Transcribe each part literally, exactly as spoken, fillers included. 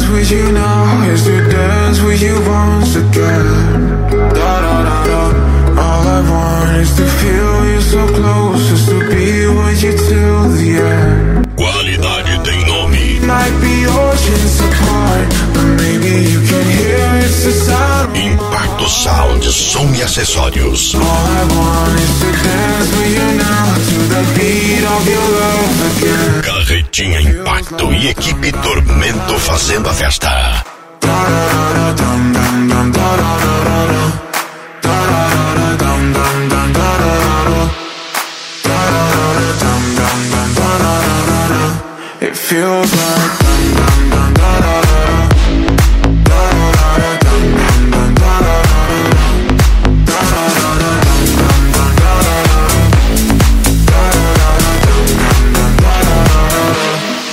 with you now is to dance with you once again. Da da da da. All I want is to feel you so close, is to be with you till the end. Qualidade tem nome. Might be oceans apart, but maybe you can hear it's the sound. Impacto Sound, som e acessórios. All I want is to dance with you now to the beat of your love again. Carretinha Impacto e equipe Tormento fazendo a festa. Da da da dum dum dum da da da da da da da dum dum dum da da da da da dum dum dum da da da da. It feels like dum dum dum da da da da da da dum dum dum da da da da da da dum dum dum da da da dum dum dum da da da.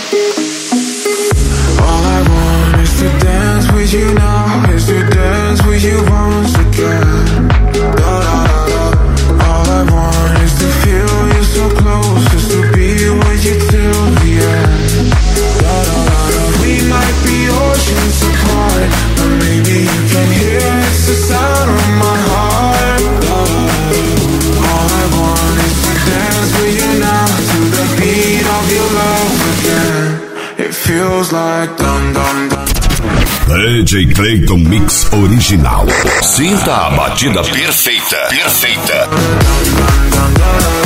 All I want is to dance with you now, is to dance with you once again. Da da da da. All I want is to feel you so close, is to be with you till the end. Da da da da. We might be oceans apart, but maybe you can hear it's the sound of my heart. Da da da da. All I want is to dance with you now to the beat of your love again. It feels like dum dum dum. D J Clayton Mix original. Sinta a batida perfeita. Perfeita. Dum dum dum dum.